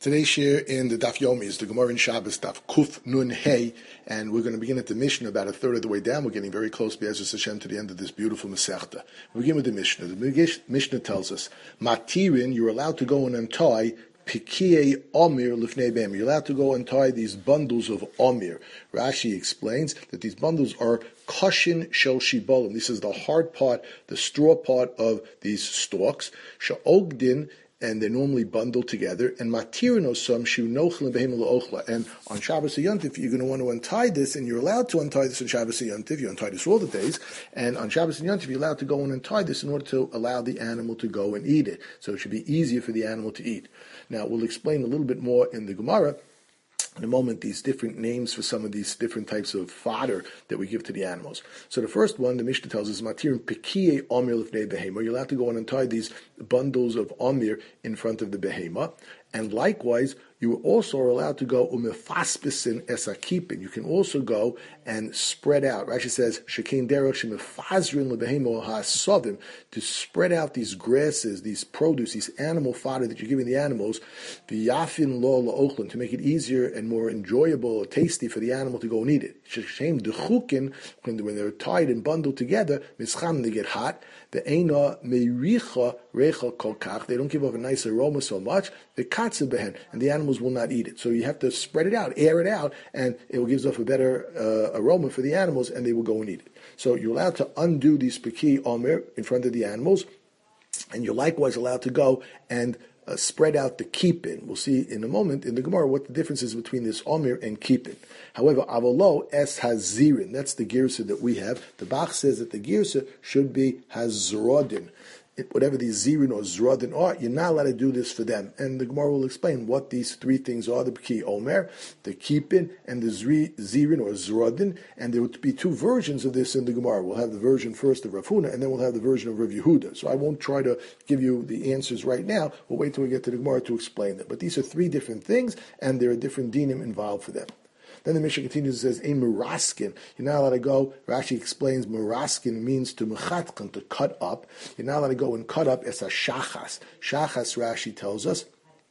Today's share in the Daf Yomi is the Gemara in Shabbos Daf Kuf Nun Hey, and we're going to begin at the Mishnah about a third of the way down. We're getting very close, Be'ezus Hashem, to the end of this beautiful Masechta. We begin with the Mishnah. The Mishnah tells us, Matirin, you're allowed to go and untie Pikiei Omir Lifnei Beim. You're allowed to go and tie these bundles of Omir. Rashi explains that these bundles are Kashin Shel Shibolim. This is the hard part, the straw part of these stalks. Sha'ogdin, and they're normally bundled together. And matirinosam shu nochel behema la'ochla. And on Shabbos Yontif, you're going to want to untie this, and you're allowed to untie this on Shabbos Yontif. You untie this all the days, and on Shabbos Yontif, you're allowed to go and untie this in order to allow the animal to go and eat it. So it should be easier for the animal to eat. Now we'll explain a little bit more in the Gemara in a moment, these different names for some of these different types of fodder that we give to the animals. So the first one, the Mishnah tells us, Matir Pikiei Omir Lifnei Behema. You're allowed to go and untie these bundles of Omir in front of the Behema. And likewise, you also are allowed to go umefaspisin esakipin. You can also go and spread out. Rashi says shekein derech shemefazrin lebehemo hasovim, to spread out these grasses, these produce, these animal fodder that you're giving the animals, v'yafin lo laochlin, to make it easier and more enjoyable or tasty for the animal to go and eat it. Sheshem dechukin, when they're tied and bundled together, mischam, they get hot. The eina meiricha recha kolkach, they don't give off a nice aroma so much. The katze behen, and the animals will not eat it. So you have to spread it out, air it out, and it will give off a better aroma for the animals, and they will go and eat it. So you're allowed to undo these peki omer in front of the animals, and you're likewise allowed to go and spread out the keepin. We'll see in a moment in the Gemara what the difference is between this omer and keepin. However, avolo es hazirin, that's the girsa that we have. The Bach says that the girsa should be hazrodin. Whatever these zirin or zrodin are, you're not allowed to do this for them. And the Gemara will explain what these three things are: the peki omer, the keepin, and the zirin or zrodin. And there would be two versions of this in the Gemara. We'll have the version first of Rav Huna, and then we'll have the version of Rav Yehuda. So I won't try to give you the answers right now. We'll wait till we get to the Gemara to explain them. But these are three different things, and there are different dinim involved for them. Then the Mishnah continues and says, "Ein meraskin." You're not allowed to go. Rashi explains meraskin means to mechatkan, to cut up. You're not allowed to go and cut up as a shachas. Shachas, Rashi tells us,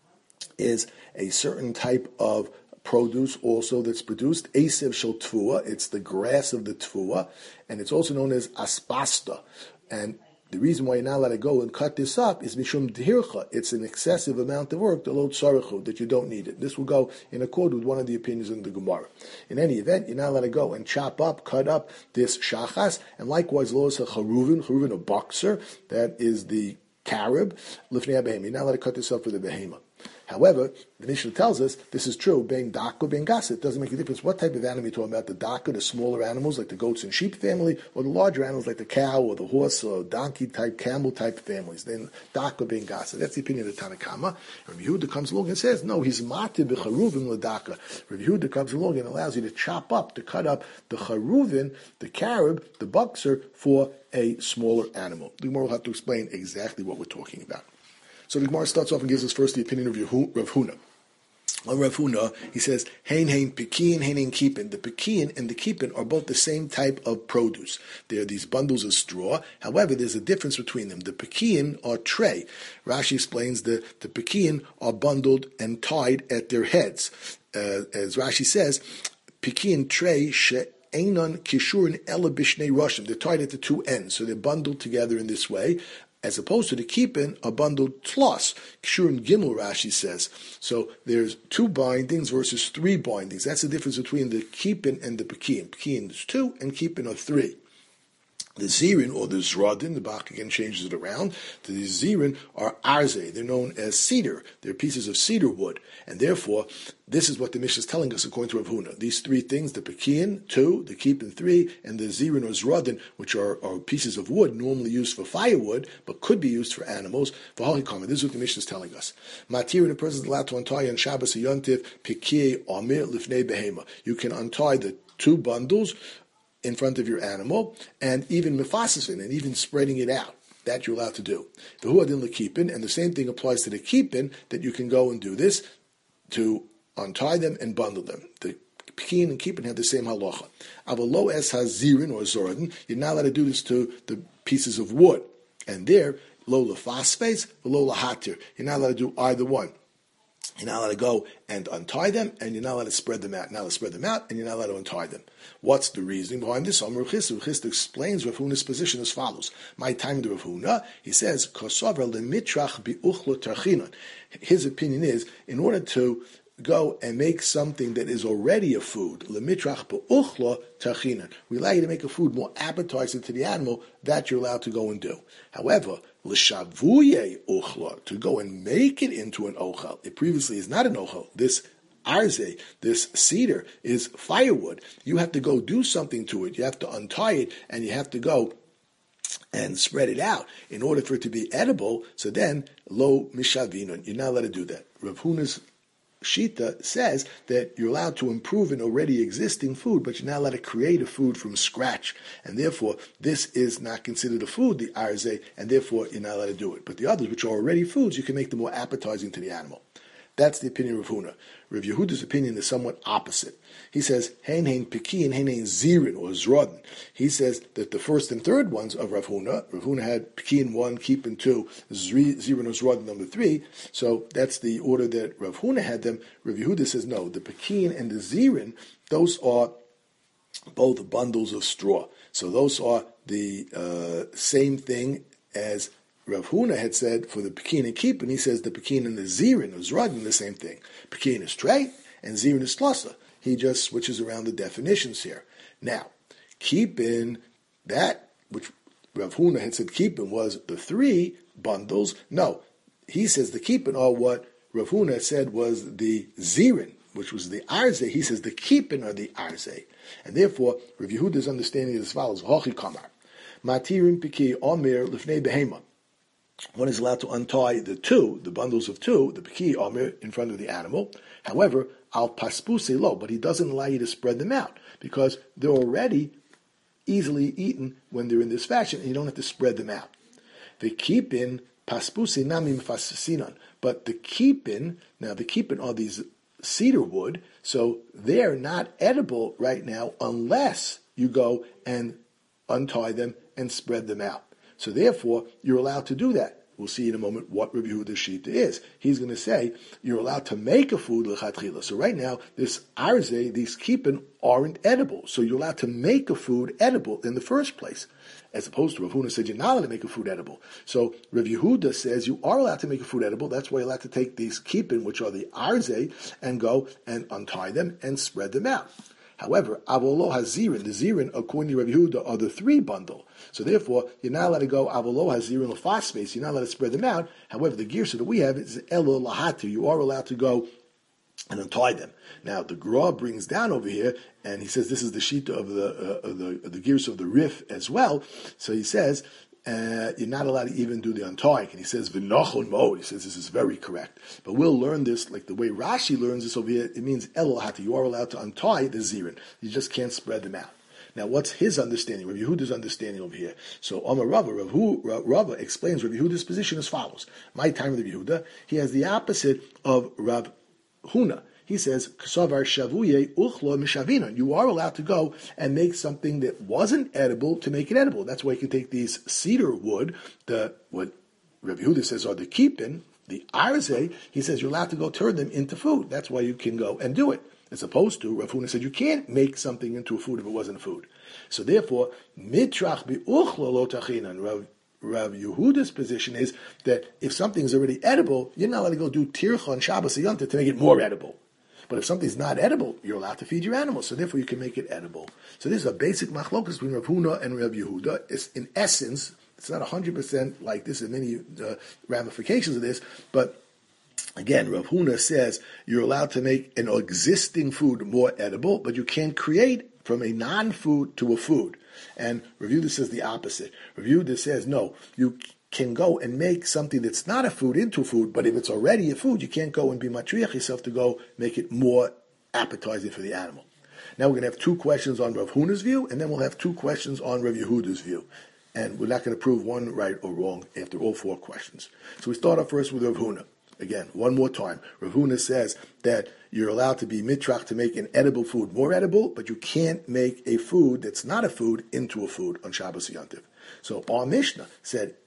is a certain type of produce also that's produced. Esev shel tfua. It's the grass of the tfua, and it's also known as aspasta. And the reason why you're not allowed to go and cut this up is mishum dhircha. It's an excessive amount of work, the lo tzarichu, that you don't need it. This will go in accord with one of the opinions in the Gemara. In any event, you're not allowed to go and chop up, cut up this shachas, and likewise lo is a charuvin, a boxer, that is the carib, lifnei behema. You're not allowed to cut this up for the behema. However, the Mishnah tells us this is true, bein daka, bein gasa. It doesn't make a difference what type of animal you're talking about, the daka, the smaller animals like the goats and sheep family, or the larger animals like the cow or the horse or donkey type, camel type families. Then daka, bein gasa. That's the opinion of the Tanakama. Rav Yehuda comes along and says, no, he's matib b'charuvin l'daka. Rav Yehuda comes along and allows you to chop up, to cut up the charuvin, the carib, the boxer, for a smaller animal. The Gemara will have to explain exactly what we're talking about. So the Gemara starts off and gives us first the opinion of Rav Huna. On Rav Huna, he says, hein pekin, hein keepin. The pekin and the keepin are both the same type of produce. They are these bundles of straw. However, there's a difference between them. The pekin are tray. Rashi explains the pekin are bundled and tied at their heads. As Rashi says, pekin tray she'enon kishurin ela bishnei roshim. They're tied at the two ends, so they're bundled together in this way, as opposed to the keepin, a bundled tlos. Kshurin gimel, Rashi says. So there's two bindings versus three bindings. That's the difference between the keepin and the pekin. Pekin is two, and keepin are three. The zirin, or the zradin, the Bach again changes it around. The zirin are arze. They're known as cedar. They're pieces of cedar wood. And therefore, this is what the Mishnah is telling us according to Rav Huna. These three things, the pekin, two, the keepin, three, and the zirin or zradin, which are pieces of wood normally used for firewood, but could be used for animals. For Halikama, this is what the Mishnah is telling us. Matir, a person is allowed to untie on Shabbos Yontif, Pikiei Omer Lifnei Behema. You can untie the two bundles in front of your animal, and even mefasifin, and even spreading it out. That you're allowed to do. The huadin lekipin, and the same thing applies to the keepin, that you can go and do this, to untie them and bundle them. The pekin and keepin have the same halacha. Avalo es hazirin or zoradin, you're not allowed to do this to the pieces of wood. And there, lo lefasfes, lo lahatir. You're not allowed to do either one. You're not allowed to go and untie them, and you're not allowed to spread them out. You're not allowed to spread them out, and you're not allowed to untie them. What's the reasoning behind this? Rav Chisda explains Rav Huna's position as follows. My time to Rav Huna, he says, his opinion is, in order to go and make something that is already a food, we allow you to make a food more appetizing to the animal, that you're allowed to go and do. However, l'shavuye uchla, to go and make it into an ochel, it previously is not an ochel. This arze, this cedar, is firewood. You have to go do something to it. You have to untie it, and you have to go and spread it out in order for it to be edible. So then, lo mishavinun, you're not allowed to do that. Rav Huna's Shita says that you're allowed to improve an already existing food, but you're not allowed to create a food from scratch. And therefore, this is not considered a food, the arze, and therefore you're not allowed to do it. But the others, which are already foods, you can make them more appetizing to the animal. That's the opinion of Rav Huna. Rav Yehuda's opinion is somewhat opposite. He says, hein piki and hein zirin, or zrodin. He says that the first and third ones of Rav Huna had pikin 1, keepin 2, zirin or zrodin number 3. So that's the order that Rav Huna had them. Rav Yehuda says, no, the pikin and the zirin, those are both bundles of straw. So those are the same thing as Rav Huna had said for the pekin and keepin. He says the pekin and the zirin or zrodin, the same thing. Pekin is trey and zirin is tlasa. He just switches around the definitions here. Now, keepin, that which Rav Huna had said keepin was the 3 bundles. No, he says the keepin are what Rav Huna said was the zirin, which was the arze. He says the keepin are the arze. And therefore, Rav Yehuda's understanding is as follows. Hochi kamar. Matirim piki omer lifnei behema. One is allowed to untie the bundles of 2, the peki omer, in front of the animal. However, al paspuse lo, but he doesn't allow you to spread them out because they're already easily eaten when they're in this fashion, and you don't have to spread them out. The keepin paspuse nami mefasisinan, but the keepin are these cedar wood, so they're not edible right now unless you go and untie them and spread them out. So therefore, you're allowed to do that. We'll see in a moment what Rabbi Yehuda's Shita is. He's going to say you're allowed to make a food l'chatchila. So right now, this arze, these keepin, aren't edible. So you're allowed to make a food edible in the first place, as opposed to Rav Huna said you're not allowed to make a food edible. So Rav Yehuda says you are allowed to make a food edible. That's why you're allowed to take these keepin, which are the arze, and go and untie them and spread them out. However, avolo hazirin, the zirin, according to Rabbi Yehuda, are the 3 bundle. So therefore, you're not allowed to go avolo hazirin lefaspace. You're not allowed to spread them out. However, the girsa that we have is elo lahatu. You are allowed to go and untie them. Now, the Gra brings down over here, and he says this is the shita of the girsa of the Rif as well. So he says, you're not allowed to even do the untying. And he says, v'nochon mode. He says this is very correct. But we'll learn this, like the way Rashi learns this over here, it means elohata. You are allowed to untie the zirin. You just can't spread them out. Now, what's his understanding, Rav Yehuda's understanding over here? So, Amar Rava, Rava explains Rav Yehuda's position as follows. My time with Rav Yehuda, he has the opposite of Rav Huna. He says, "Ksavar shavuye uchlo mishavinon." You are allowed to go and make something that wasn't edible to make it edible. That's why you can take these cedar wood, what Rabbi Yehuda says are the keepin, the arze. He says you're allowed to go turn them into food. That's why you can go and do it. As opposed to Rav Huna said you can't make something into a food if it wasn't food. So therefore, mitrach bi uchlo lo tachinan. Rav Yehuda's position is that if something's already edible, you're not allowed to go do tircha on Shabbos Yontif to make it more edible. But if something's not edible, you're allowed to feed your animals. So therefore, you can make it edible. So this is a basic machlokas between Rav Huna and Rav Yehuda. It's, in essence, it's not 100% like this, and many ramifications of this. But again, Rav Huna says you're allowed to make an existing food more edible, but you can't create from a non-food to a food. And Rav Yehuda says the opposite. Rav Yehuda says, no, you can go and make something that's not a food into a food, but if it's already a food, you can't go and be matriach yourself to go make it more appetizing for the animal. Now we're going to have 2 questions on Rav Huna's view, and then we'll have 2 questions on Rav Yehuda's view. And we're not going to prove one right or wrong after all 4 questions. So we start off first with Rav Huna. Again, one more time. Rav Huna says that you're allowed to be mitrach to make an edible food more edible, but you can't make a food that's not a food into a food on Shabbos Yontif. So our Mishnah said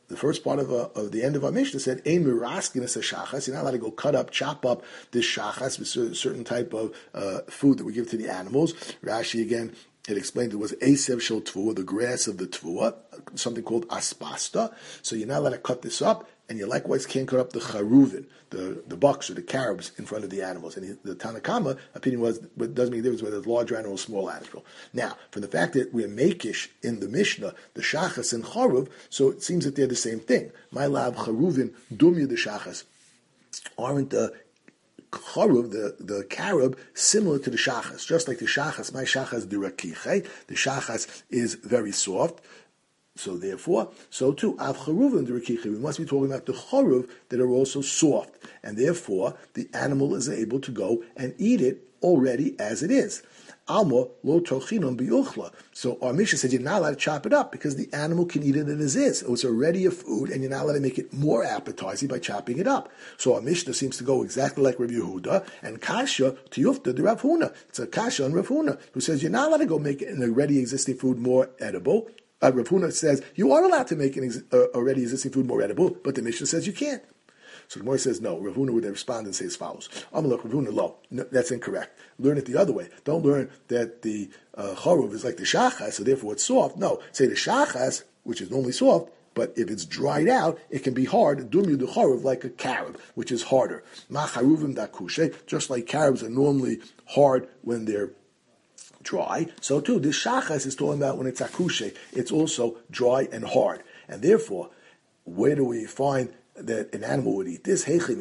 the first part of the end of our Mishnah said, Ein miraskin es shachas. You're not allowed to go chop up this shachas with a certain type of food that we give to the animals. Rashi again, it explained it was Esev Shel Tvua, the grass of the Tvua, something called aspasta. So you're not allowed to cut this up, and you likewise can't cut up the charuvin, the bucks or the carobs in front of the animals. And the Tanakama opinion was, it doesn't make a difference whether it's large animal or small animal. Now, from the fact that we're makish in the Mishnah, the shachas and charuv, so it seems that they're the same thing. My lab charuvin dumya the shachas. Aren't the charuv, the carob, similar to the shachas? Just like the shachas, my shachas the rakiche, the shachas is very soft. So therefore, so too, av charuv and the rakiche, we must be talking about the charuv that are also soft, and therefore the animal is able to go and eat it already as it is. Alma lo tochinon biyuchla. So our Mishnah says you're not allowed to chop it up because the animal can eat it as is. It's already a food, and you're not allowed to make it more appetizing by chopping it up. So our Mishnah seems to go exactly like Rav Yehuda and kasha tiyufta the Rav Huna. It's a kasha on Rav Huna who says you're not allowed to go make an already existing food more edible. Rav Huna says you are allowed to make an already existing food more edible, but the Mishnah says you can't. So the Gemara says no. Rav Huna would respond and say as follows: Amalek Rav Huna lo. No, that's incorrect. Learn it the other way. Don't learn that the charuv is like the shachas, so therefore it's soft. No, say the shachas, which is normally soft, but if it's dried out, it can be hard. Dumyu the charuv like a carob, which is harder. Ma charuvim da kushe, just like carobs are normally hard when they're dry. So too, this shachas is talking about when it's akushe, it's also dry and hard. And therefore, where do we find that an animal would eat this?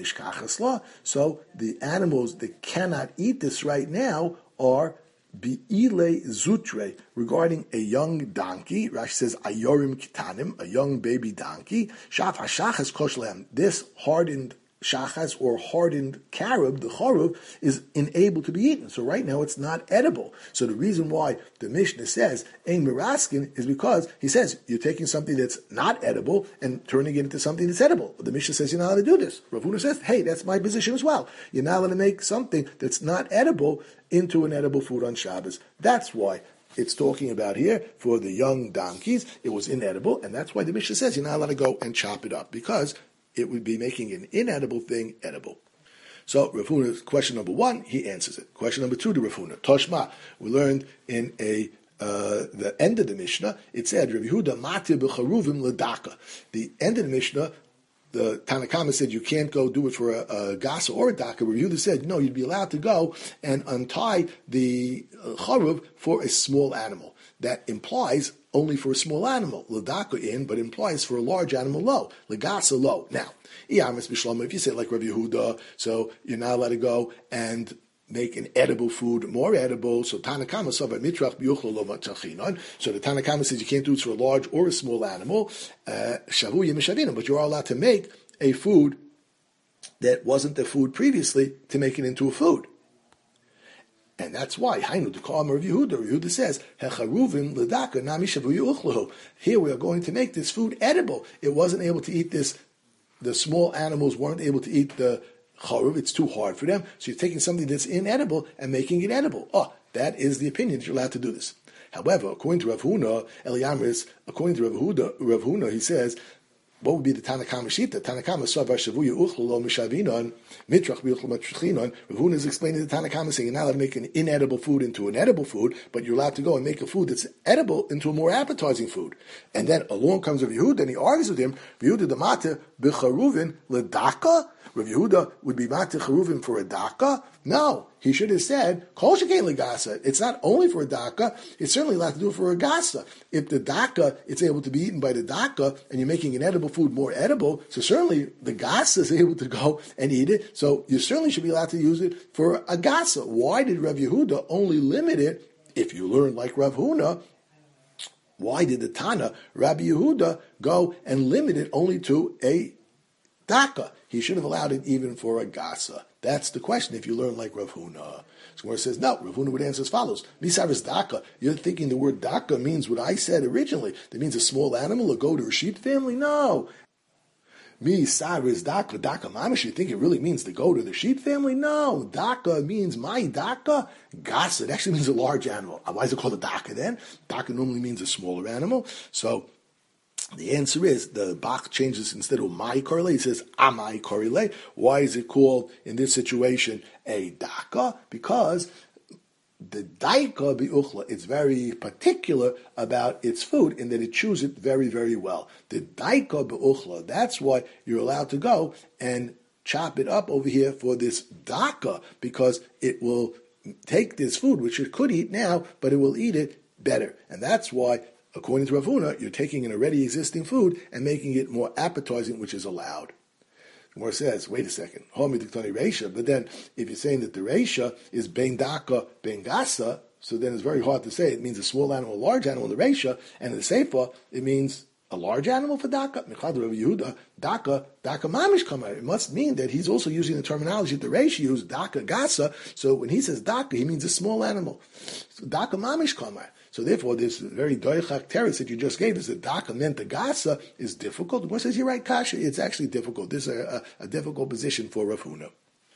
So the animals that cannot eat this right now are bi'ile zutre, regarding a young donkey. Rashi says ayorim kitanim, a young baby donkey. Shaf hashachas koshlem, this hardened shachas or hardened carob, the charuv, is unable to be eaten. So right now it's not edible. So the reason why the Mishnah says ein miraskin is because he says you're taking something that's not edible and turning it into something that's edible. The Mishnah says you're not allowed to do this. Rav Huna says, hey, that's my position as well. You're not allowed to make something that's not edible into an edible food on Shabbos. That's why it's talking about here for the young donkeys. It was inedible, and that's why the Mishnah says you're not allowed to go and chop it up, because it would be making an inedible thing edible. So Rav Huna's question number one, he answers it. Question number two to Rav Huna, Toshma. We learned in the end of the Mishnah, it said, Rav Yehuda matir b'charuvim ledaka. The end of the Mishnah, the Tanakama said you can't go do it for a gasa or a daka. Rav Yehuda said, no, you'd be allowed to go and untie the charuv for a small animal. That implies only for a small animal, ledaka in, but implies for a large animal low, legasa low. Now, if you say like Rav Yehuda, so you're not allowed to go and make an edible food more edible. So Tanakama savar mitrach biyuchlo lo matachinon. So the Tanakama says you can't do it for a large or a small animal. Shavu yemeshavina, but you're allowed to make a food that wasn't the food previously to make it into a food. And that's why Hainu the Kama of Yehuda. Yehuda says hecharuvim ledaka nami shavu yuchlo. Here we are going to make this food edible. It wasn't able to eat this. The small animals weren't able to eat the charuv. It's too hard for them. So you're taking something that's inedible and making it edible. That is the opinion that you're allowed to do this. However, according to Rav Huna, Eliamris, according to Rav Huna, he says, what would be the Tanakama Shita? Tanakama Savar Shavuya Uchlo Mishavinon, Mitrach Biuchlo Matrichinon. Rav Huna is explaining the Tanakama saying you're not allowed to make an inedible food into an edible food, but you're allowed to go and make a food that's edible into a more appetizing food. And then along comes Rav Yehuda and he argues with him, Yehuda the Mata B'charuvin Ledaka. Rav Yehuda would be Mata Charuvin for a daka? No, he should have said Kol Shekei Legasa. It's not only for a daka; it's certainly allowed to do it for a gasa. If the daka it's able to be eaten by the daka, and you're making an edible food more edible, so certainly the gasa is able to go and eat it. So you certainly should be allowed to use it for a gasa. Why did Rav Yehuda only limit it? If you learn like Rav Huna, why did the Tana Rabbi Yehuda go and limit it only to a daka? He should have allowed it even for a gasa. That's the question if you learn like Rav Huna. So where it says, no, Rav Huna would answer as follows. Misav daka. You're thinking the word daka means what I said originally. That means a small animal, a goat or a sheep family? No. Misav daka. Daka mamish. You think it really means the goat or the sheep family? No. Daka means my daka. Gasa. It actually means a large animal. Why is it called a daka then? Daka normally means a smaller animal. So The answer is the Bach changes instead of my korele, he says amai korele. Why is it called in this situation a daka? Because the daika bi'uchla, it's very particular about its food in that it chews it very, very well. The daika bi'uchla, that's why you're allowed to go and chop it up over here for this daka, because it will take this food, which it could eat now, but it will eat it better. And that's why, according to Rav Huna, you're taking an already existing food and making it more appetizing, which is allowed. Gemara says, wait a second, but then if you're saying that the Reisha is ben daka, ben gasa, so then it's very hard to say. It means a small animal, a large animal in the Reisha, and in the Seifa, it means a large animal for daka. Daka mamish kamar. It must mean that he's also using the terminology that the Reisha used, daka gasa. So when he says daka, he means a small animal. So daka mamish kamar. So therefore, this very doichak teretz that you just gave us, that daka meant the gasa, is difficult. The one says, you're right, Kasha, it's actually difficult. This is a difficult position for Rav Huna.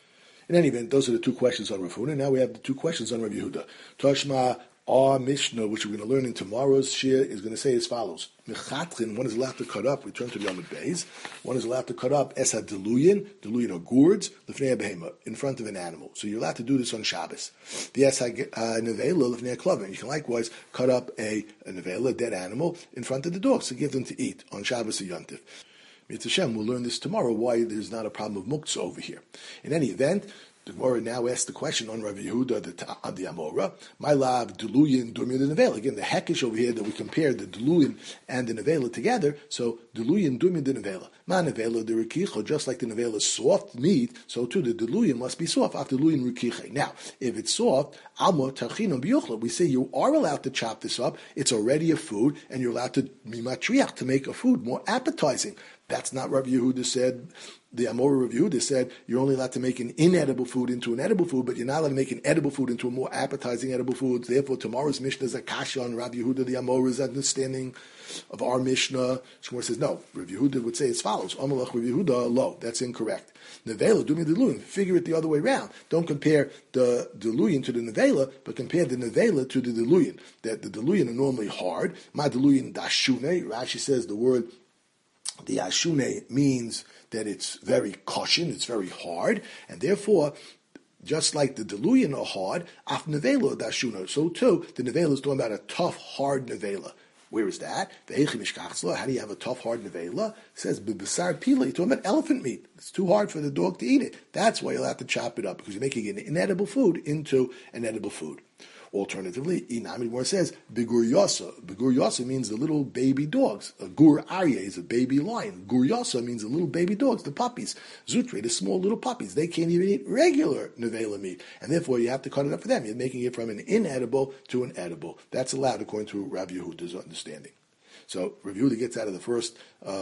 In any event, those are the two questions on Rav Huna. Now we have the two questions on Rav Yehuda. Toshma, our Mishnah, which we're going to learn in tomorrow's shir, is going to say as follows. Mechatrin, one is allowed to cut up, return to the Yomid Beis, one is allowed to cut up esa deluyin are gourds, lefnei behema, in front of an animal. So you're allowed to do this on Shabbos. The esa nevela, lefnei klavin. You can likewise cut up a nevela, a dead animal, in front of the dogs to give them to eat on Shabbos or Yontif. Mitzvah Shem, we'll learn this tomorrow, why there's not a problem of muktzah over here. In any event, the Gemara now asks the question on Rav Yehuda, the Amora, my love, Deluyin, Durmi, the Nevela. Again, the hekish over here that we compare the Deluyin and the Nevela together, so Deluyin, Durmi, the Nevela. Ma Nevela, the Rikicho, just like the Nevela is soft meat, so too the Deluyin must be soft, after Deluyin Rikiche. Now, if it's soft, Alma, Tachinam, Biyuchla, we say you are allowed to chop this up, it's already a food, and you're allowed to mimatriach, to make a food more appetizing. That's not Rav Yehuda said. The Amora Rav Yehuda said you're only allowed to make an inedible food into an edible food, but you're not allowed to make an edible food into a more appetizing edible food. Therefore, tomorrow's Mishnah is a kasha on Rav Yehuda, the Amora's understanding of our Mishnah. Shmuel says, no, Rav Yehuda would say as follows, Amalach Rav Yehuda, lo, that's incorrect. Nevela, do me the deluyin. Figure it the other way around. Don't compare the deluyin to the nevela, but compare the nevela to the deluyin. That the deluyin are normally hard. Ma deluyin dashune. Rashi says the word the ashune means that it's very cushion, it's very hard, and therefore, just like the deluyin are hard, af nevela dashuna, so too, the nevela is talking about a tough, hard nevela. Where is that? How do you have a tough, hard nevela? It says, b'basar pila, you're talking about elephant meat. It's too hard for the dog to eat it. That's why you'll have to chop it up, because you're making an inedible food into an edible food. Alternatively, Inami Mor says, Bigur Yasa. Bigur Yasa means the little baby dogs. A Gur Arya is a baby lion. Gur Yasa means the little baby dogs, the puppies. Zutre, the small little puppies. They can't even eat regular nevela meat. And therefore, you have to cut it up for them. You're making it from an inedible to an edible. That's allowed according to Rav Yehuda's understanding. So, Rav Yehuda gets out of the first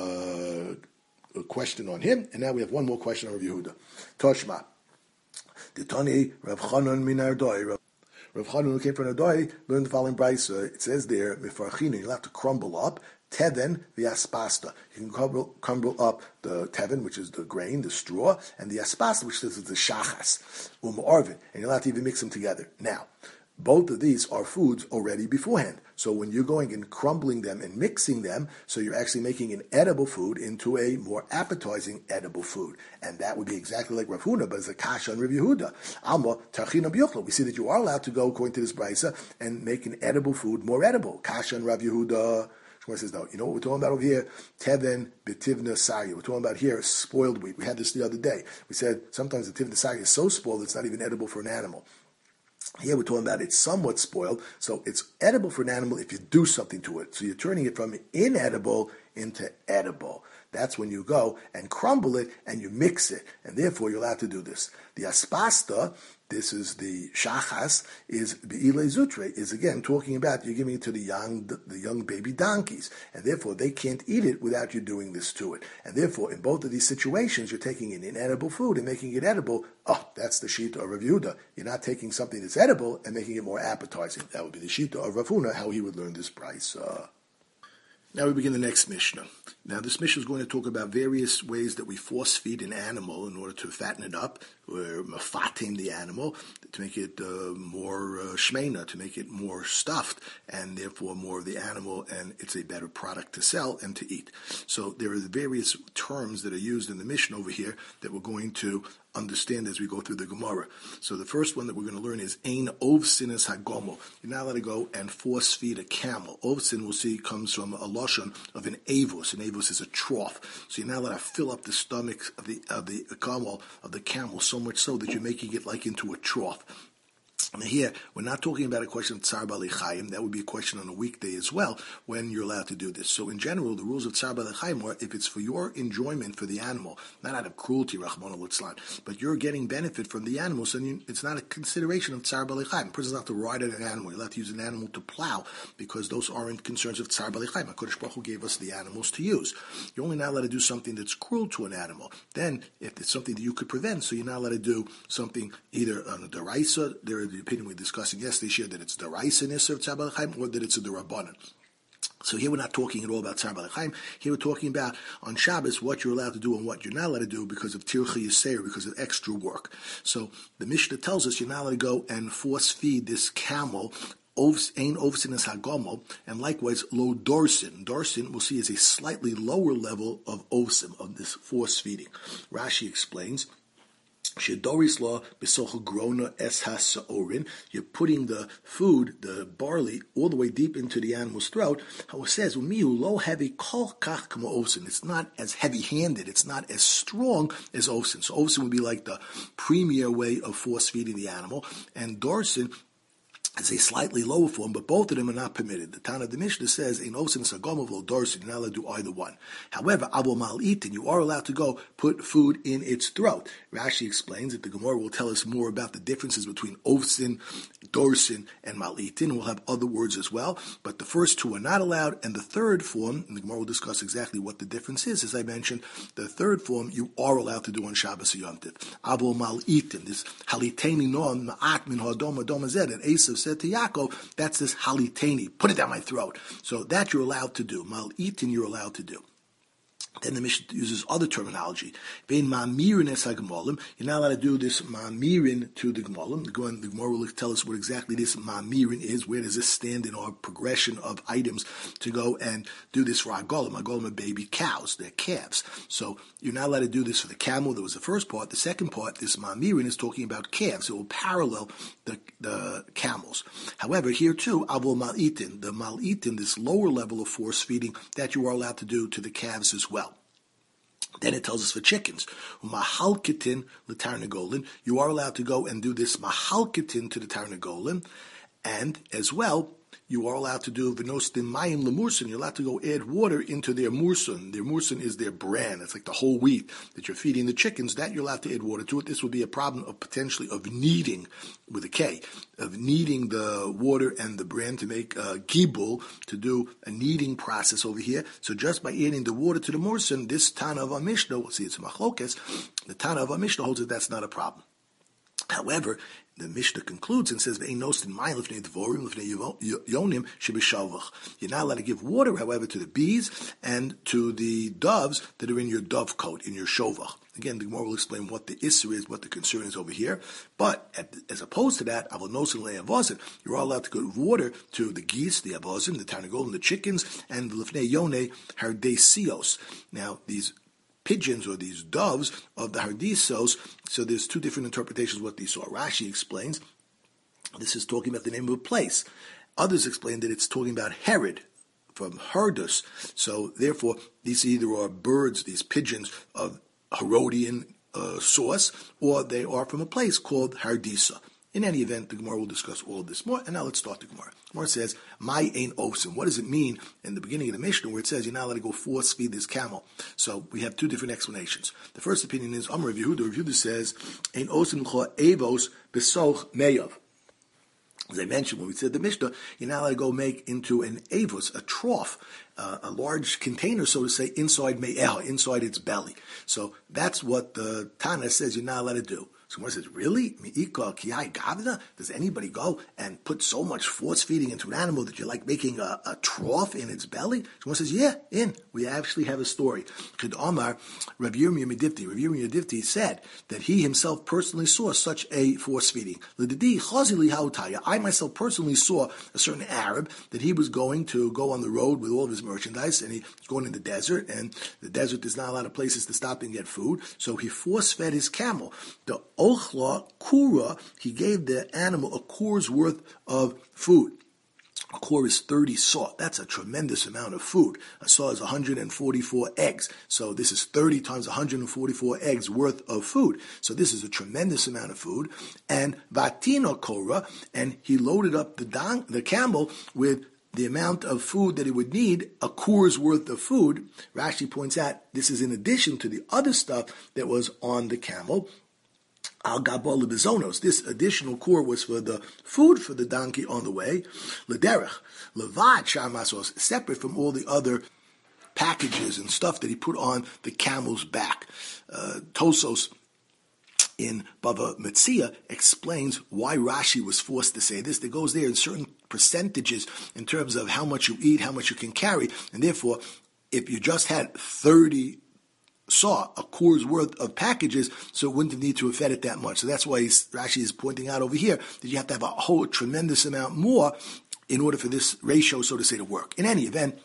question on him. And now we have one more question on Rav Yehuda. Toshma. Ditani Rav Chanan Minardoi. Rav Chanan, who came from Adoi, learned the following brisa. It says there, Mefarchina, you'll have to crumble up teven v'aspasta. You can crumble up the teven, which is the grain, the straw, and the aspasta, which is the shachas, arvin, and you'll have to even mix them together. Now, both of these are foods already beforehand. So when you're going and crumbling them and mixing them, so you're actually making an edible food into a more appetizing edible food. And that would be exactly like Rav Huna, but it's a kasha on Rav Yehuda. Alma tachina b'yochla. We see that you are allowed to go, according to this brisa, and make an edible food more edible. Kasha on Rav Yehuda. Shmuel says, no, you know what we're talking about over here? Teven b'tivna sarya. We're talking about here spoiled wheat. We had this the other day. We said sometimes the tivna sarya is so spoiled it's not even edible for an animal. Here we're talking about it's somewhat spoiled, so it's edible for an animal if you do something to it. So you're turning it from inedible into edible. That's when you go and crumble it and you mix it, and therefore you're allowed to do this. The aspasta, this is the shachas, is be'ile zutre, is again talking about you're giving it to the young baby donkeys, and therefore they can't eat it without you doing this to it. And therefore, in both of these situations, you're taking an inedible food and making it edible. Oh, that's the shita of Rav Yehuda. You're not taking something that's edible and making it more appetizing. That would be the shita of Rav Huna, how he would learn this price. Now we begin the next Mishnah. Now this Mishnah is going to talk about various ways that we force feed an animal in order to fatten it up, or mafatim the animal, to make it more shmeina, to make it more stuffed, and therefore more of the animal, and it's a better product to sell and to eat. So there are various terms that are used in the Mishnah over here that we're going to understand as we go through the Gemara. So the first one that we're going to learn is Ein Ovsin es Hagomo. You're not allowed to go and force feed a camel. Ovsin, we'll see, comes from a lashon of an avos. An avos is a trough. So you're not allowed to fill up the stomach of the camel so much so that you're making it like into a trough. Now here, we're not talking about a question of Tsar Bali Chaim. That would be a question on a weekday as well, when you're allowed to do this. So in general, the rules of Tsar Bali Chaim are if it's for your enjoyment for the animal, not out of cruelty, Rahman al-Islam, but you're getting benefit from the animal, so it's not a consideration of Tsar Bali Chaim. A person's not allowed to ride an animal. You're allowed to use an animal to plow, because those aren't concerns of Tsar Bali Chaim. HaKadosh Baruch Hu gave us the animals to use. You're only not allowed to do something that's cruel to an animal. Then, if it's something that you could prevent, so you're not allowed to do something either on a deraisa, the opinion we were discussing yesterday, that it's deraisa in Isser of Tsar Bali Chaim, or that it's a derabanan. So here we're not talking at all about Tsar Bali Chaim. Here we're talking about on Shabbos what you're allowed to do and what you're not allowed to do because of Tircha Yisera, because of extra work. So the Mishnah tells us you're not allowed to go and force feed this camel Ein Ovsin es Hagomo, and likewise lo dorsin. Dorsin, we'll see, is a slightly lower level of ovsim, of this force feeding. Rashi explains, Shedoris law besochel grona es hasaorin. You're putting the food, the barley, all the way deep into the animal's throat. How it says, "Umiu lo heavy kol kach kamo ovsin." It's not as heavy-handed. It's not as strong as ovsin. So ovsin would be like the premier way of force feeding the animal, and dorsin is a slightly lower form, but both of them are not permitted. The Tana the Mishnah says, "In osin sagom of dorsin," you're not allowed to do either one. However, abul mal itin, you are allowed to go put food in its throat. Rashi explains that the Gemara will tell us more about the differences between ovsin, dorsin, and mal itin. We'll have other words as well, but the first two are not allowed, and the third form, and the Gemara will discuss exactly what the difference is. As I mentioned, the third form you are allowed to do on Shabbos or Yom Tov. Abul mal itin, this haliteni noam ma'at min hadom adom azed, and Esav said to Yaakov, that's this haliteni, put it down my throat. So that you're allowed to do. Mal itin you're allowed to do. Then the Mishnah uses other terminology. Vein ma'mirin es ha'gemolim. You're not allowed to do this ma'mirin to the gemolim. The Gemara will tell us what exactly this ma'mirin is. Where does this stand in our progression of items to go and do this for agolim? Agolim are baby cows. They're calves. So you're not allowed to do this for the camel. That was the first part. The second part, this ma'mirin, is talking about calves. It will parallel the camels. However, here too, abul mal'itin, the mal'itin, this lower level of force feeding that you are allowed to do to the calves as well. Then it tells us for chickens, mahalkitin l'tarnagolin, you are allowed to go and do this mahalkitin to the tarnagolin, and as well, you are allowed to do v'nostin mayim lemursun. You're allowed to go add water into their mursun. Their mursun is their bran. It's like the whole wheat that you're feeding the chickens. That you're allowed to add water to it. This would be a problem of potentially of kneading, with a K, of kneading the water and the bran to make gibul, to do a kneading process over here. So just by adding the water to the mursun, this Tana of our Mishnah, we'll see it's a machlokes, the Tana of our Mishnah holds that that's not a problem. However, the Mishnah concludes and says, you're not allowed to give water, however, to the bees and to the doves that are in your dove coat, in your shovach. Again, the Gemara will explain what the issur is, what the concern is over here. But as opposed to that, you're all allowed to give water to the geese, the avozim, the tarnagolim, the chickens, and the lifnei yoneh hardesios. Now, these pigeons or these doves of the hardisos, so there's two different interpretations of what these are. Rashi explains this is talking about the name of a place. Others explain that it's talking about Herod, from Herdus. So therefore, these either are birds, these pigeons of Herodian source, or they are from a place called Hardisa. In any event, the Gemara will discuss all of this more. And now let's start the Gemara. The Gemara says, "My ain ovsim." What does it mean in the beginning of the Mishnah where it says you're not allowed to go force feed this camel? So we have two different explanations. The first opinion is Amar Rav Yehuda. Rav Yehuda says, "Ain ovsim cho avos besoch meyav." As I mentioned when we said the Mishnah, you're not allowed to go make into an avos, a trough, a large container, so to say, inside me'eh, inside its belly. So that's what the Tana says you're not allowed to do. So Gemara says, really? Does anybody go and put so much force feeding into an animal that you're like making a trough in its belly? Gemara says, yeah, we actually have a story. Kid Omar, Rav Yirmiyah Medivti said that he himself personally saw such a force feeding. I myself personally saw a certain Arab that he was going to go on the road with all of his merchandise, and he's going in the desert, and the desert there's not a lot of places to stop and get food, so he force fed his camel. The ochla kura, he gave the animal a kur's worth of food. A core is 30 saw. That's a tremendous amount of food. A saw is 144 eggs. So this is 30 times 144 eggs worth of food. So this is a tremendous amount of food. And Vatino Kora, and he loaded up the camel with the amount of food that it would need, a kur's worth of food. Rashi points out this is in addition to the other stuff that was on the camel. Al Gabal Lebizonos. This additional core was for the food for the donkey on the way. Lederech, Levad Shamasos, separate from all the other packages and stuff that he put on the camel's back. Tosos in Bava Metzia explains why Rashi was forced to say this. There goes there in certain percentages in terms of how much you eat, how much you can carry, and therefore, if you just had 30 saw a kur's worth of packages, so it wouldn't need to have fed it that much. So that's why Rashi is pointing out over here that you have to have a whole tremendous amount more in order for this ratio, so to say, to work. In any event,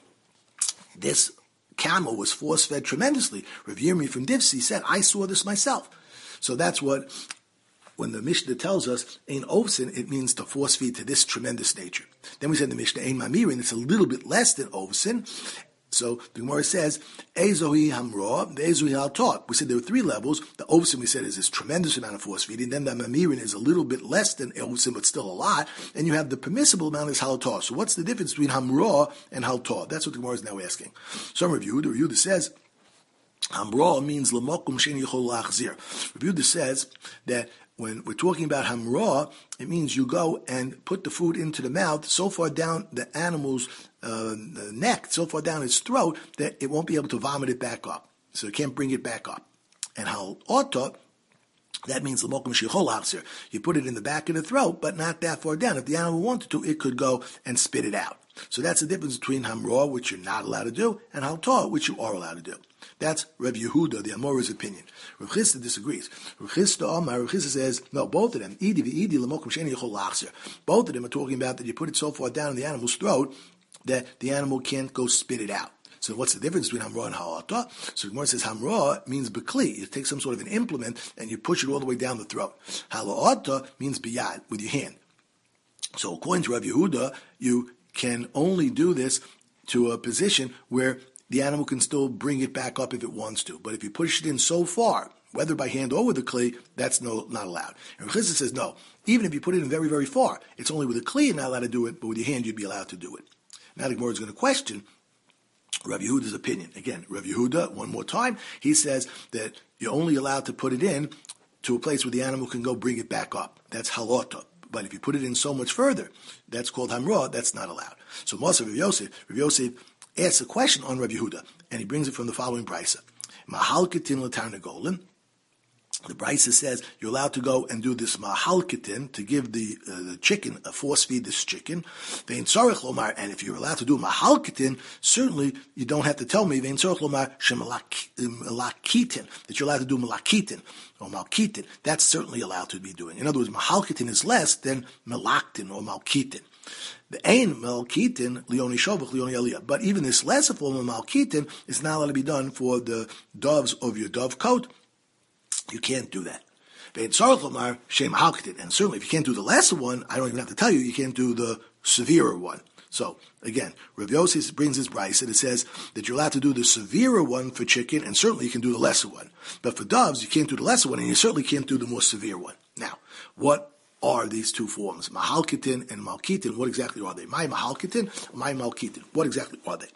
this camel was force-fed tremendously. Rav Yirmi from Divsi said, I saw this myself. So that's what, when the Mishnah tells us, Ein Ovsin, it means to force feed to this tremendous nature. Then we said in the Mishnah, Ein Mamirin, it's a little bit less than Ovsin. So the Gemara says, Ezohi Hamra, the Ezohi Haltot. We said there were three levels. The Ovsin, we said, is this tremendous amount of force feeding. Then the Mamirin is a little bit less than Ovsin, but still a lot. And you have the permissible amount is Haltot. So what's the difference between Hamra and Haltot? That's what the Gemara is now asking. Some review, the review that says, Hamra means Lamokum Shen Yichol Lachzir. Review that says that when we're talking about hamra, it means you go and put the food into the mouth so far down the animal's neck, so far down its throat, that it won't be able to vomit it back up. So it can't bring it back up. And hal'ota, that means l'mokum shechol achzir. You put it in the back of the throat, but not that far down. If the animal wanted to, it could go and spit it out. So that's the difference between hamra, which you're not allowed to do, and hal'ta, which you are allowed to do. That's Rav Yehuda, the Amora's opinion. Rav Chisda disagrees. Rav Chisda says, no, both of them, both of them are talking about that you put it so far down in the animal's throat that the animal can't go spit it out. So what's the difference between hamra and halata? So the Gemara says hamra means bekli. You take some sort of an implement and you push it all the way down the throat. Halata means biyad, with your hand. So according to Rav Yehuda, you can only do this to a position where the animal can still bring it back up if it wants to. But if you push it in so far, whether by hand or with a kli, that's not allowed. And Rav Chisda says, no, even if you put it in very, very far, it's only with a kli you're not allowed to do it, but with your hand you'd be allowed to do it. Now the Gemara is going to question Rav Yehuda's opinion. Again, Rav Yehuda, one more time, he says that you're only allowed to put it in to a place where the animal can go bring it back up. That's halota. But if you put it in so much further, that's called hamra, that's not allowed. So Masa Rav Yosef asks a question on Rav Yehuda, and he brings it from the following brisa. Mahalketin l'tarnagolim. The brisa says you're allowed to go and do this mahalketin, to give the chicken, a force feed this chicken. Vein tzarech lomar, and if you're allowed to do mahalketin, certainly you don't have to tell me vein tzarech lomar shemalakitin, that you're allowed to do malakitin or malkitin. That's certainly allowed to be doing. In other words, mahalketin is less than malaktin or malkitin. The ain malkitin lioni shovach lioni aliyah. But even this lesser form of malkitin is not allowed to be done for the doves of your dove coat. You can't do that. And certainly if you can't do the lesser one, I don't even have to tell you, you can't do the severer one. So, again, Rav Yosef brings his brisa that says that you're allowed to do the severer one for chicken, and certainly you can do the lesser one. But for doves, you can't do the lesser one, and you certainly can't do the more severe one. Now, what are these two forms? Mahalkitin and Malkitin, what exactly are they? My Mahalkitin, my Malkitin, what exactly are they?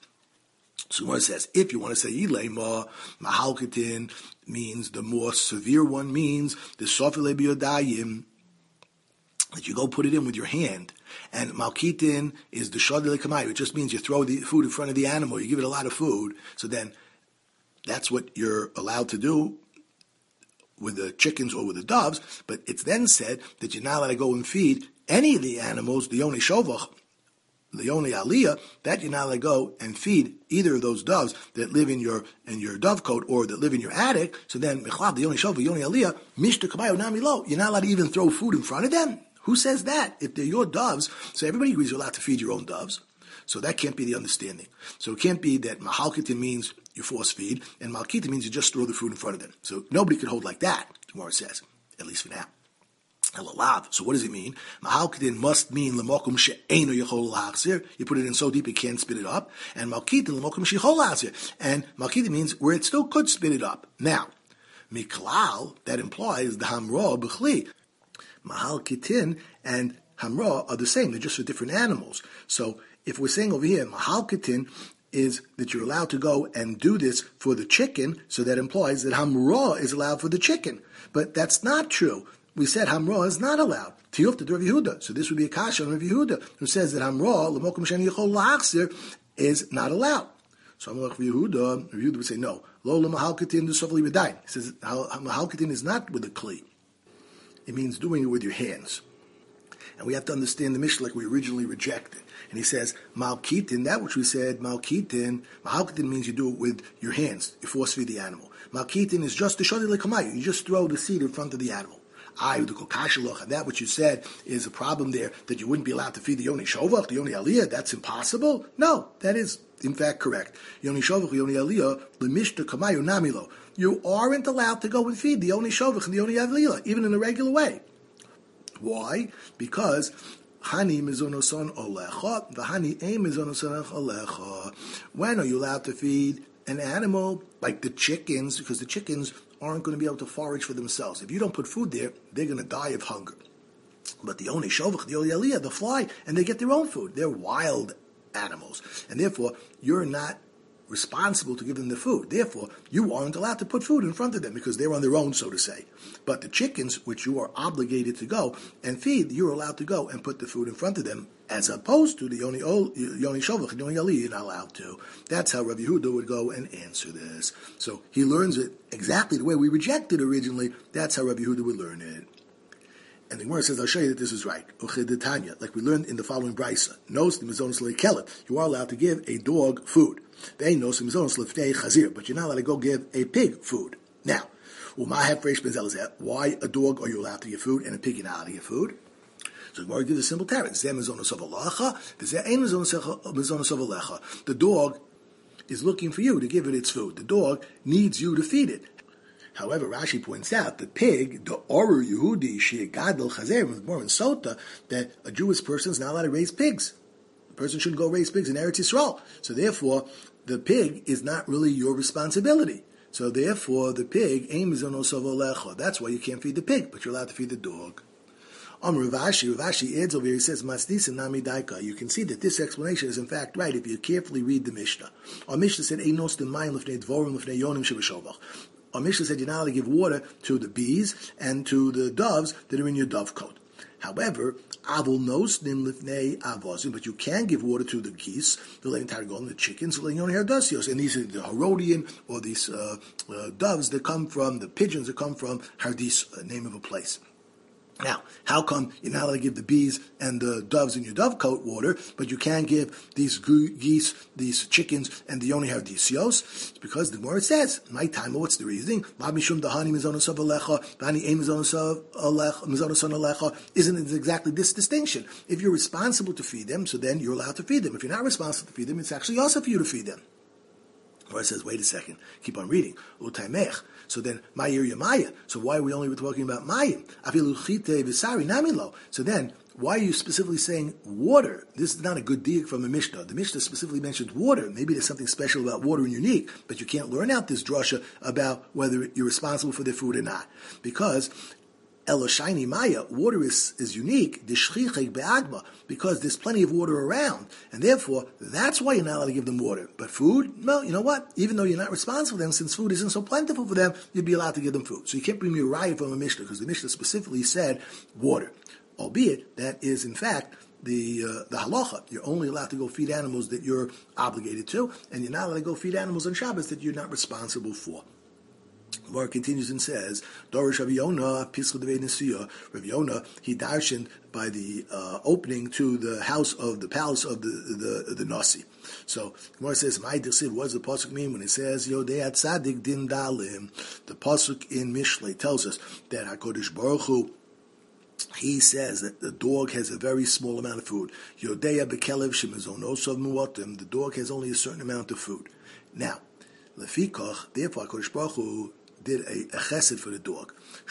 So Gemara says, if you want to say Ilema, Mahalkitin means the more severe one means the Sofile Biyodayim, that you go put it in with your hand. And Malkitin is the Shadile Kamayu. It just means you throw the food in front of the animal, you give it a lot of food, so then that's what you're allowed to do. with the chickens or with the doves, but it's then said that you're not allowed to go and feed any of the animals, the only shovach, the only aliyah, that you're not allowed to go and feed either of those doves that live in your dovecote or that live in your attic. So then, mechlad, the only shovach, the only aliyah, mishta kabayo nami lo, you're not allowed to even throw food in front of them. Who says that? If they're your doves, so everybody agrees you're allowed to feed your own doves. So that can't be the understanding. So it can't be that mahalkitin means you force feed, and malkitin means you just throw the food in front of them. So nobody could hold like that, Gemara says, at least for now. So what does it mean? Mahalkitin must mean lemokum she'eino yechol lahachzir. You put it in so deep it can't spit it up. And malkitin lemokum she'chol lahachzir. And malkitin means where it still could spit it up. Now, miklal, that implies the hamra b'chli. Mahalkitin and hamra are the same. They're just for different animals. So if we're saying over here, mahalkitin is that you're allowed to go and do this for the chicken, so that implies that hamra is allowed for the chicken. But that's not true. We said hamra is not allowed. Tiyuf to Rav Yehuda. So this would be a kasha on Rav Yehuda, who says that hamra, l'mokum sheni yechol la'achzir, is not allowed. So I'm like Rav Yehuda would say, no. Lo l'mahalkitin d'sofli b'dayin. He says, mahalkitin is not with a kli. It means doing it with your hands. And we have to understand the Mishnah like we originally rejected. And he says, malkitin, that which we said, malkitin means you do it with your hands. You force feed the animal. Malkitin is just the shodi lekamayu. You just throw the seed in front of the animal. And that which you said is a problem there, that you wouldn't be allowed to feed the yoni shovach, the yoni aliyah. That's impossible? No, that is in fact correct. Yoni shovach, yoni aliyah, lemishta kamayu namilo. You aren't allowed to go and feed the yoni shovach and the yoni aliyah, even in a regular way. Why? Because hani mizonoson olecha, v'hani ein mizonoson olecha. When are you allowed to feed an animal like the chickens? Because the chickens aren't going to be able to forage for themselves. If you don't put food there, they're going to die of hunger. But the only shovach, the only aliyah, they fly and they get their own food. They're wild animals, and therefore you're not responsible to give them the food. Therefore, you aren't allowed to put food in front of them because they're on their own, so to say. But the chickens, which you are obligated to go and feed, you're allowed to go and put the food in front of them, as opposed to the Yoni Shovach and Yoni Ali, you're not allowed to. That's how Rabbi Yehuda would go and answer this. So he learns it exactly the way we rejected originally. That's how Rabbi Yehuda would learn it. And the Gemara says, I'll show you that this is right. Like we learned in the following brisa. You are allowed to give a dog food. But you're not allowed to go give a pig food. Now, why a dog are you allowed to give food and a pig you're not allowed to give food? So the Gemara gives a simple tarot. The dog is looking for you to give it its food. The dog needs you to feed it. However, Rashi points out the pig, the Oru Yehudi, Shegadol Chazer, with more in Sota, that a Jewish person is not allowed to raise pigs. The person shouldn't go raise pigs in Eretz Yisrael. So therefore, the pig is not really your responsibility. So therefore, the pig, that's why you can't feed the pig, but you're allowed to feed the dog. Ravashi adds over here, he says, Masnis and Nami Daika. You can see that this explanation is in fact right if you carefully read the Mishnah. Our Mishnah said, Einos den Mayim lefnei dvorim lefnei yonim shebeshovach. Our Mishnah said you're not allowed to give water to the bees and to the doves that are in your dovecote. However, avol nosnim lifnei avozim, but you can give water to the geese, the targon, the chickens, and these are the Herodian, or these doves that come from, the pigeons that come from Hardis, name of a place. Now, how come you're not allowed to give the bees and the doves in your dovecote water, but you can give these geese, these chickens, and the only have disios? It's because the Gemara says, my time, what's the reasoning? Isn't it exactly this distinction? If you're responsible to feed them, so then you're allowed to feed them. If you're not responsible to feed them, it's actually also for you to feed them. Or it says, wait a second, keep on reading. Utaymech. So then, Ma'ir Yamaya. So why are we only talking about Mayim? Afilu Chite Visari Namilo. So then, why are you specifically saying water? This is not a good diak from the Mishnah. The Mishnah specifically mentioned water. Maybe there's something special about water and unique, but you can't learn out this drasha about whether you're responsible for their food or not. Because Eloshaini Maya, water is unique, because there's plenty of water around, and therefore, that's why you're not allowed to give them water. But food, well, you know what? Even though you're not responsible for them, since food isn't so plentiful for them, you'd be allowed to give them food. So you can't bring me a riot from a Mishnah, because the Mishnah specifically said water. Albeit, that is in fact the halacha. You're only allowed to go feed animals that you're obligated to, and you're not allowed to go feed animals on Shabbos that you're not responsible for. Gemara continues and says, Dorish Rav Yonah, Pischa Devei Nesiya. Rav Yonah, he darshaned by the opening to the house of the palace of the Nasi. So Gemara says, "My Desiv, what does the pasuk mean when it says Yodei Tzadik Din Dalim?" The pasuk in Mishlei tells us that Hakadosh Baruch Hu, he says that the dog has a very small amount of food. Yodea Bekelev Shemizonosov Muatim. The dog has only a certain amount of food. Now, Lefikach, therefore Hakadosh Baruch Hu did a chesed for the dog.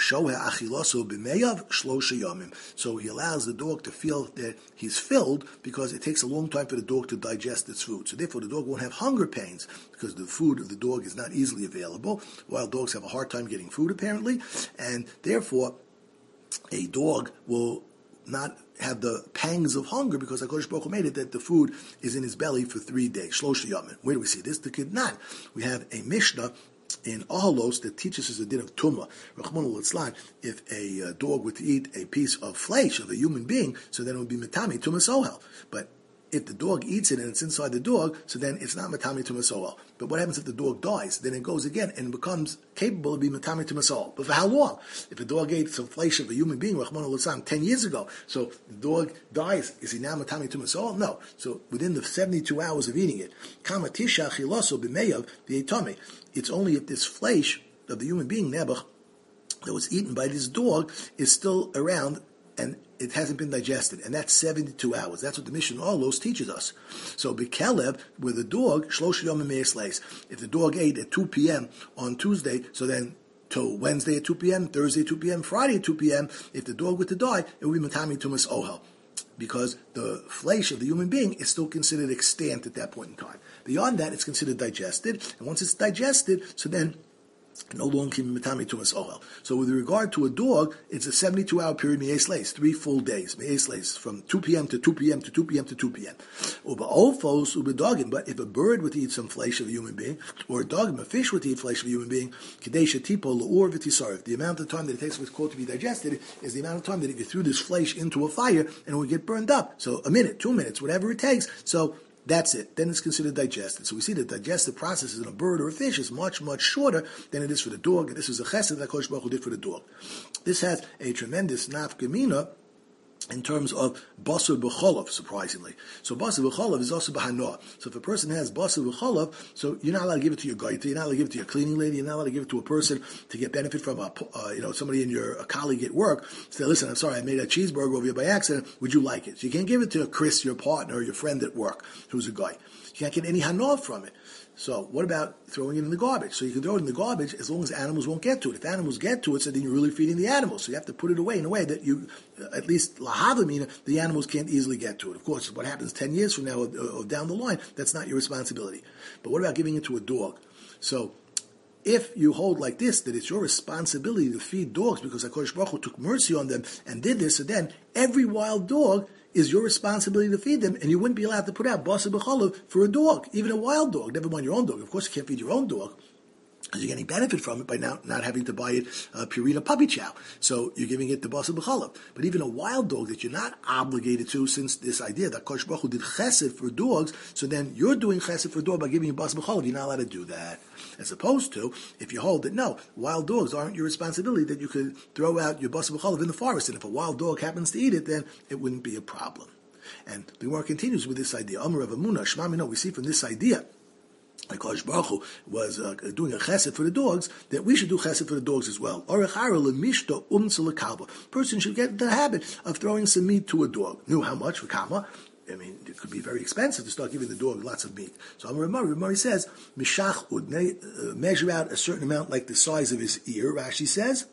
So he allows the dog to feel that he's filled because it takes a long time for the dog to digest its food. So therefore the dog won't have hunger pains because the food of the dog is not easily available. Wild dogs have a hard time getting food apparently, and therefore a dog will not have the pangs of hunger because HaKadosh Baruch Hu made it that the food is in his belly for 3 days. Shlosh Yamim. Where do we see this? The Kednan. We have a Mishnah in Ahalos that teaches us a din of Tumah. Rachmana litzlan, if a dog would eat a piece of flesh of a human being, so then it would be Matami Tumah Sohel. But if the dog eats it and it's inside the dog, so then it's not Matami Tumah Sohel. But what happens if the dog dies? Then it goes again and becomes capable of being Matami Tumah Sohel. But for how long? If a dog ate some flesh of a human being, Rachmana litzlan, 10 years ago, so the dog dies, is he now Matami Tumah Sohel? No. So within the 72 hours of eating it, Kama Tisha Chiloso B'meyav V'yetame. It's only if this flesh of the human being, Nebuch, that was eaten by this dog is still around and it hasn't been digested. And that's 72 hours. That's what the Mishnah Olos teaches us. So, B'Kelev, with a dog, Shlosh Yom Me'esleis. If the dog ate at 2 p.m. on Tuesday, so then till Wednesday at 2 p.m., Thursday at 2 p.m., Friday at 2 p.m., if the dog were to die, it would be Matami Tumas Ohel. Because the flesh of the human being is still considered extant at that point in time. Beyond that, it's considered digested, and once it's digested, so then no longer can be Matami Tumas Ohel. So with regard to a dog, it's a 72-hour period, Me'es Leis, 3 full days, Me'es Leis, from 2 p.m. to 2 p.m. to 2 p.m. to 2 p.m. Uba Ofos, Uba Dogim, but if a bird would eat some flesh of a human being, or a dog, a fish would eat flesh of a human being, Kadesha Tipo, L'or V'tisarif, the amount of time that it takes for what's called to be digested is the amount of time that if you threw this flesh into a fire and it would get burned up. So a minute, 2 minutes, whatever it takes. So that's it. Then it's considered digested. So we see the digestive process in a bird or a fish is much, much shorter than it is for the dog. And this is a chesed that HaKadosh Baruch Hu did for the dog. This has a tremendous nafkamina in terms of basar b'cholav, surprisingly. So basar b'cholav is also b'hanoah. So if a person has basar b'cholav, so you're not allowed to give it to your gaita, you're not allowed to give it to your cleaning lady, you're not allowed to give it to a person to get benefit from somebody in a colleague at work. Say, listen, I'm sorry, I made a cheeseburger over here by accident, would you like it? So you can't give it to Chris, your partner, or your friend at work, who's a guy. You can't get any hanoah from it. So what about throwing it in the garbage? So you can throw it in the garbage as long as animals won't get to it. If animals get to it, so then you're really feeding the animals. So you have to put it away in a way that you, at least lahavamina, the animals can't easily get to it. Of course, what happens 10 years from now or down the line, that's not your responsibility. But what about giving it to a dog? So if you hold like this, that it's your responsibility to feed dogs because HaKadosh Baruch Hu took mercy on them and did this, so then every wild dog is your responsibility to feed them, and you wouldn't be allowed to put out basar b'cholav for a dog, even a wild dog, never mind your own dog. Of course, you can't feed your own dog, because you're getting benefit from it by not having to buy it Purina puppy chow. So you're giving it the basar b'cholav. But even a wild dog that you're not obligated to, since this idea that Kosh Baruch Hu did chesed for dogs, so then you're doing chesed for a dog by giving it basar b'cholav. You're not allowed to do that. As opposed to, if you hold that, no, wild dogs aren't your responsibility, that you could throw out your basar b'cholav in the forest, and if a wild dog happens to eat it, then it wouldn't be a problem. And the Gemara continues with this idea. Amar of Amunah, Shema Mino, we see from this idea, like Kosh Baruch Hu was doing a chesed for the dogs, that we should do chesed for the dogs as well. Person should get the habit of throwing some meat to a dog. Knew how much? For kama. I mean, it could be very expensive to start giving the dog lots of meat. So Ramari says, Mishach ud, measure out a certain amount like the size of his ear, Rashi says,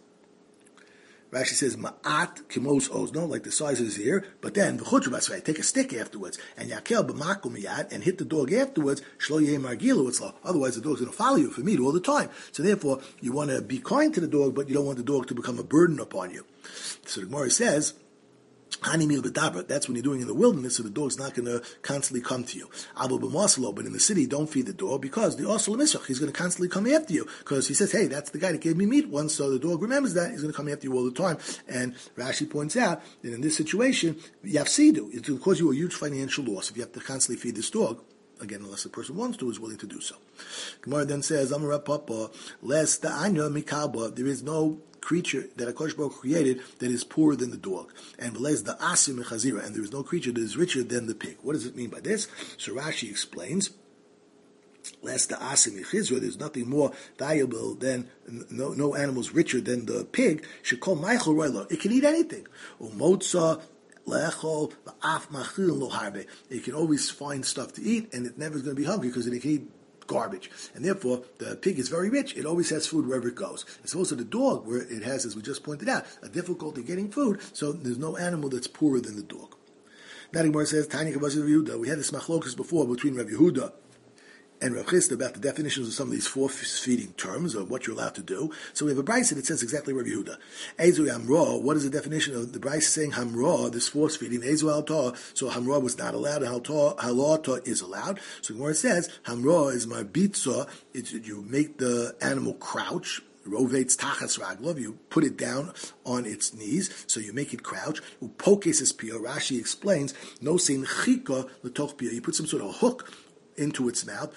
ma'at kimos ozno, like the size of his ear, but then, take a stick afterwards, and yakel b'makum miyad, and hit the dog afterwards, shlo yeh margilu etzlo. Otherwise, the dog's going to follow you for meat all the time. So therefore, you want to be kind to the dog, but you don't want the dog to become a burden upon you. So the Gemara says, that's when you're doing in the wilderness, so the dog's not going to constantly come to you. But in the city, don't feed the dog, because the Osel Mishach, he's going to constantly come after you, because he says, hey, that's the guy that gave me meat once, so the dog remembers that, he's going to come after you all the time. And Rashi points out that in this situation, Yafsidu, it's going to cause you a huge financial loss if you have to constantly feed this dog again, unless the person wants to, is willing to do so. Gemara then says, Amar Papa, lest the anya mikalba, there is no creature that HaKadosh Baruch Hu created that is poorer than the dog. And v'lez the asim mechazira, and there is no creature that is richer than the pig. What does it mean by this? So Rashi explains, lest the asim mechizra, there's nothing more valuable than, no animals richer than the pig. Shekol meichel roilo, it can eat anything. Umotza lechol v'af machil lo harbe, it can always find stuff to eat, and it never is going to be hungry because it can eat garbage. And therefore, the pig is very rich. It always has food wherever it goes. It's also the dog, where it has, as we just pointed out, a difficulty getting food, so there's no animal that's poorer than the dog. Now the Gemara says, Tanya Kavaz Rav Yehuda. We had this machlokas before between Rav Yehuda and Rav Chisda about the definitions of some of these force-feeding terms of what you're allowed to do. So we have a brayso that says exactly Rav Yehuda. Ezu hamra, what is the definition of the brayso saying hamra, this force-feeding? Ezu halta, so hamra was not allowed, and halata is allowed. So where it says, hamra is marbitza, you make the animal crouch, rovates tachas raglov, you put it down on its knees, so you make it crouch. Upokes is pia, Rashi explains, no sein chika l'toch pia, you put some sort of hook into its mouth,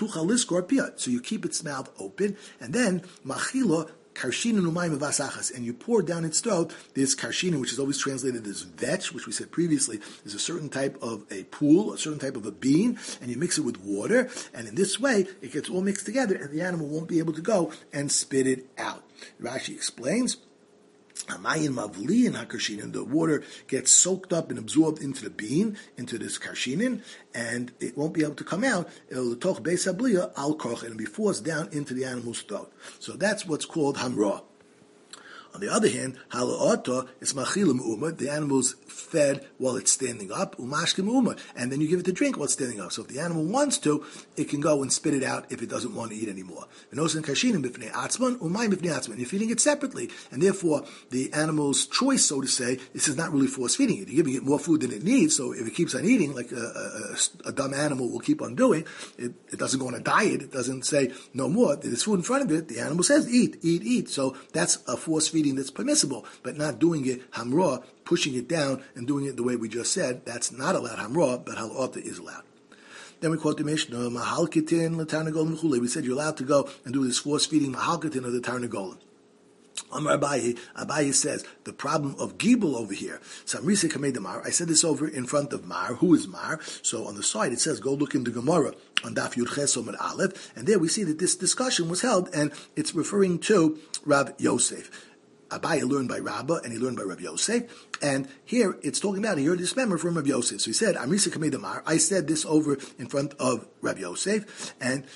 so you keep its mouth open, and then machila karshinin umayim v'asachas, and you pour down its throat this karshinin, which is always translated as vetch, which we said previously is a certain type of a pool, a certain type of a bean, and you mix it with water, and in this way it gets all mixed together, and the animal won't be able to go and spit it out. Rashi explains, Hamayin mavli and hakarshinin, the water gets soaked up and absorbed into the bean, into this karshinin, and it won't be able to come out. It'll toch beis habliya al koch, and it'll be forced down into the animal's throat. So that's what's called hamra. On the other hand, hala'ata is machilim uma, the animal's fed while it's standing up, umashkim uma, and then you give it to drink while it's standing up. So if the animal wants to, it can go and spit it out if it doesn't want to eat anymore. You're feeding it separately, and therefore the animal's choice, so to say, this is not really force feeding it. You're giving it more food than it needs, so if it keeps on eating, like a dumb animal will keep on doing, it doesn't go on a diet, it doesn't say no more. There's food in front of it, the animal says eat, eat, eat. So that's a force feeding that's permissible, but not doing it hamra, pushing it down and doing it the way we just said, that's not allowed hamra, but halata is allowed. Then we quote the Mishnah, mahalkitin l'tarnagolim chulei. We said you're allowed to go and do this force feeding mahalkitin of the tarnagolim. Amar Abaye says, the problem of Gibel over here, Samrisa Kamei Mar, I said this over in front of Mar. Who is Mar? So on the side it says, go look in the Gemara on Daf Yud Ches Omid Aleph, and there we see that this discussion was held, and it's referring to Rav Yosef. Abaye learned by Rabbah, and he learned by Rav Yosef, and here it's talking about, he heard this memory from Rav Yosef. So he said, Amrisa Kamei Mar, I said this over in front of Rav Yosef, and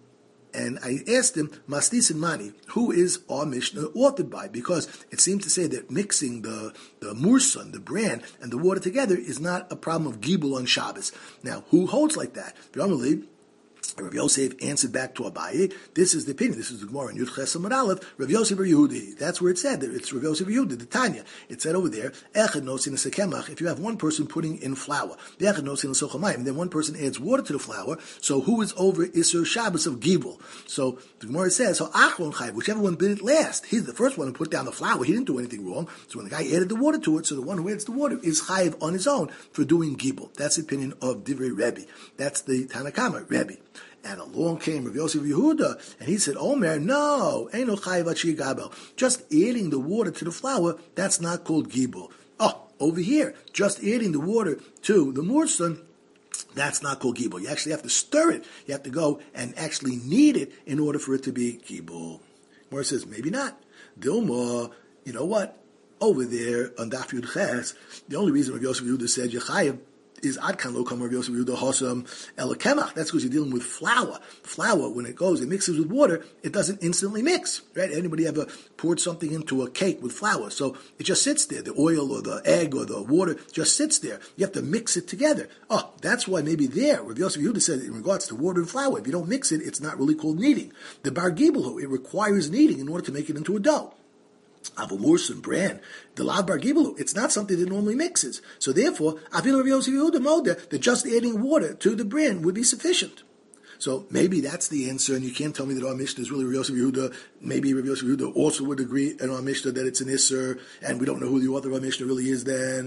I asked him, Mastis and Mani, who is our Mishnah authored by? Because it seems to say that mixing the mursan, the bran, and the water together is not a problem of Gibel on Shabbos. Now, who holds like that? Normally, Rav Yosef answered back to Abaye, this is the opinion, this is the Gemara in Yud Ches Amud Aleph, Rav Yosef or Yehudi. That's where it said, that it's Rav Yosef or Yehudi, the Tanya. It said over there, Echad nosin sekemach, if you have one person putting in flour, the Echad nosin sochamayim, then one person adds water to the flour, so who is over Isser Shabbos of Gibel? So the Gemara says, so Achlon Chayv, whichever one did it last, he's the first one who put down the flour, he didn't do anything wrong, so when the guy added the water to it, so the one who adds the water is Chayv on his own for doing Gibel. That's the opinion of Divrei Rebbe. That's the Tanakama, Rebbe. And along came Rav Yosef Yehuda, and he said, Omer, no, ain't no chayiv achi gabel. Just adding the water to the flour, that's not called gibel. Oh, over here, just adding the water to the mursan, that's not called gibel. You actually have to stir it. You have to go and actually knead it in order for it to be gibel. Mor says, maybe not. Dilma, you know what? Over there on Daf Yud Ches, the only reason Rav Yosef Yehuda said Yechayev is Adkan Lo Kamar Rav Yosef Yehuda Hosam Elakemach. That's because you're dealing with flour. Flour, when it goes, it mixes with water, it doesn't instantly mix, right? Anybody ever poured something into a cake with flour? So it just sits there. The oil or the egg or the water just sits there. You have to mix it together. Oh, that's why maybe there, Rav Yosef Yehuda said in regards to water and flour, if you don't mix it, it's not really called kneading. The Bar Gibelu, it requires kneading in order to make it into a dough. Avomurs and bran, the lav bar gibelu, it's not something that normally mixes. So therefore, Avil Rav Yosef Yehuda moda, that just adding water to the bran would be sufficient. So maybe that's the answer, and you can't tell me that our Mishnah is really Rav Yosef Yehuda. Maybe Rav Yosef Yehuda also would agree in our Mishnah that it's an Isser, and we don't know who the author of our Mishnah really is then.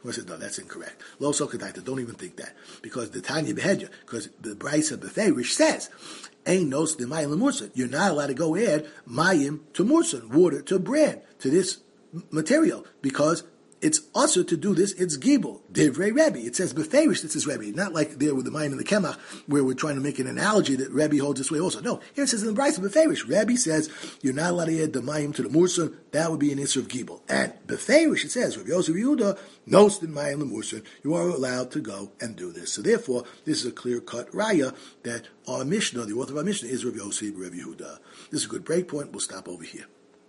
I said, no, that's incorrect. Lo Sokataita, don't even think that. Because the Tanya Behedya, because the Brisa Beferish says, Ain't nos the mayim lemurson. You're not allowed to go add mayim to murson, water to bread, to this material, because it's also to do this, it's gibel. Divrei Rebbe. It says beferish, this is Rebbe. Not like there with the mayim and the kemach, where we're trying to make an analogy that Rebbe holds this way also. No, here it says in the Brisa beferish. Rebbe says, you're not allowed to add the mayim to the murson. That would be an issue of gibel. And beferish, it says, Rabbi Yosef Yehuda, nos the mayim lemurson. You are allowed to go and do this. So therefore, this is a clear-cut raya that our Mishnah, the author of our Mishnah, is Rabbi Yosef Rabbi Yehuda. This is a good break point. We'll stop over here.